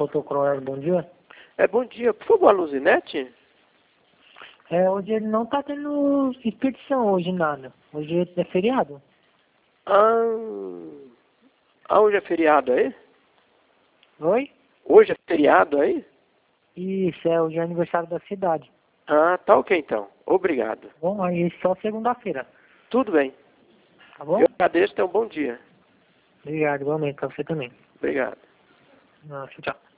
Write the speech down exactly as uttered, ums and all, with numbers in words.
Fotocross, bom dia. É, bom dia. Por favor, a Luzinete? É, hoje ele não tá tendo expedição hoje, nada. Hoje é feriado. Ah, ah, hoje é feriado aí? Oi? Hoje é feriado aí? Isso, é hoje é aniversário da cidade. Ah, tá ok então. Obrigado. Bom, aí só segunda-feira, Tudo bem. tá bom? Eu agradeço, tenha um bom dia. Obrigado, igualmente, pra você também. Obrigado. Ah, tchau, tchau.